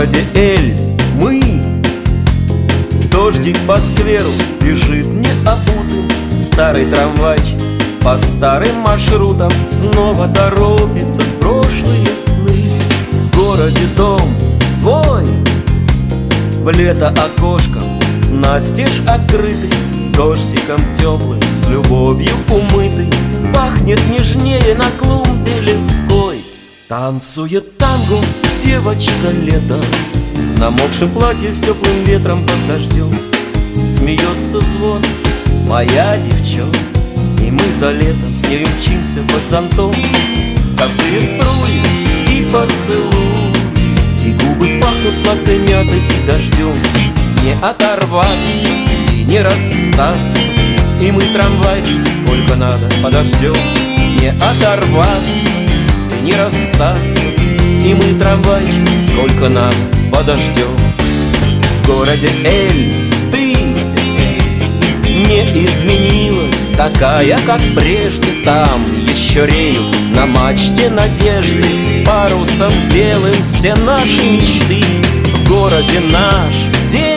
городе Эль мы. Дождик по скверу бежит необутым, старый трамвайчик по старым маршрутам снова торопится в прошлые сны. В городе дом твой, в лето окошком настежь открытый, дождиком теплым, с любовью умытый, пахнет нежнее на клумбе легкой. Танцует танго девочка лето в намокшем платье с теплым ветром под дождем. Смеется звон, моя девчонка, и мы за летом с нею мчимся под зонтом. Косые струи и поцелуи, и губы пахнут сладкой мятой и дождем. Не оторваться и не расстаться, и мы трамвайчик сколько надо подождем. Не оторваться и не расстаться, и мы трамвайчик сколько надо подождем. В городе Эль ты не изменилась, такая, как прежде. Там еще реют на мачте надежды, парусом белым все наши мечты. В городе наш день,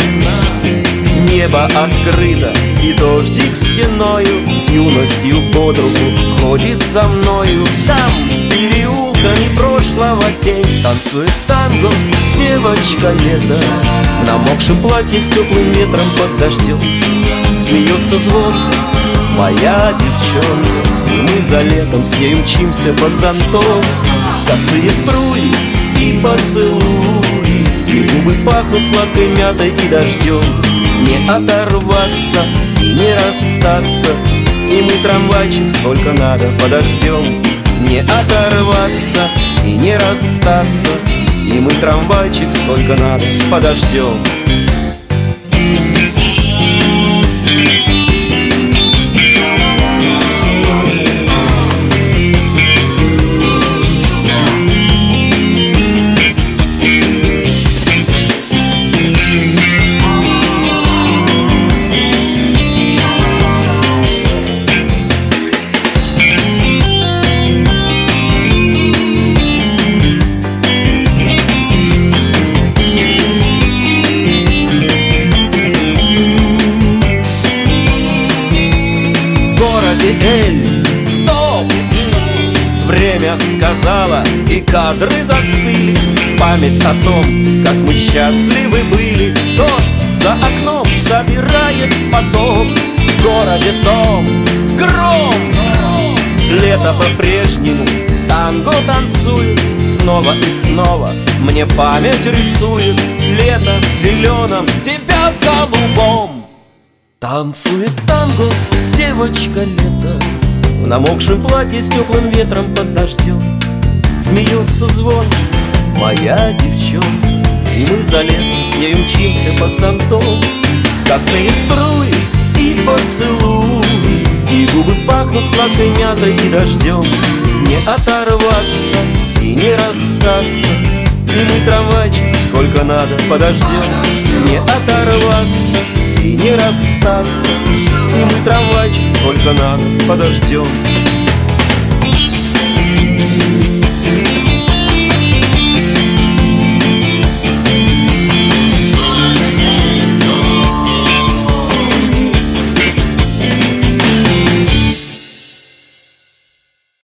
небо открыто, и дождик стеною с юностью под руку ходит за мною. Там переулками прошлого тень танцует танго девочка лето в намокшем платье с теплым ветром под дождем. Смеется звонко моя девчонка, и мы за летом с ней мчимся под зонтом. Косые струи и поцелуи, и губы пахнут сладкой мятой и дождем. Не оторваться и не расстаться, и мы трамвайчик сколько надо подождем. Не оторваться и не расстаться, и мы трамвайчик сколько надо подождем. Эль, стоп! Время сказала, и кадры застыли. Память о том, как мы счастливы были. Дождь за окном собирает поток. В городе дом, гром. Лето по-прежнему танго танцует. Снова и снова мне память рисует. Лето в зеленом, тебя в голубом. Танцует танго девочка лето в намокшем платье с теплым ветром под дождем. Смеется звон моя девчонка, и мы за летом с ней мчимся под зонтом. Косые струи и поцелуи, и губы пахнут сладкой мятой и дождем. Не оторваться и не расстаться, и мы трамвайчик сколько надо подождем. Не оторваться и не расстаться, и мы трамвайчик сколько надо подождем.